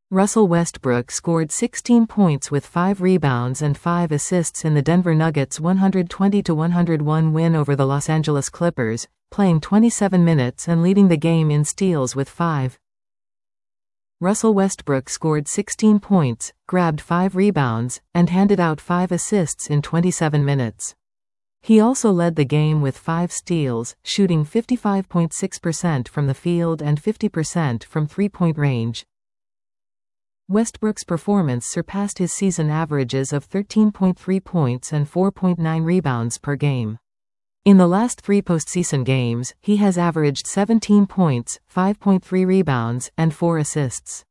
Russell Westbrook scored 16 points with 5 rebounds and 5 assists in the Denver Nuggets' 120-101 win over the Los Angeles Clippers, playing 27 minutes and leading the game in steals with 5. Russell Westbrook scored 16 points, grabbed 5 rebounds, and handed out 5 assists in 27 minutes. He also led the game with 5 steals, shooting 55.6% from the field and 50% from three-point range. Westbrook's performance surpassed his season averages of 13.3 points and 4.9 rebounds per game. In the last 3 postseason games, he has averaged 17 points, 5.3 rebounds, and 4 assists.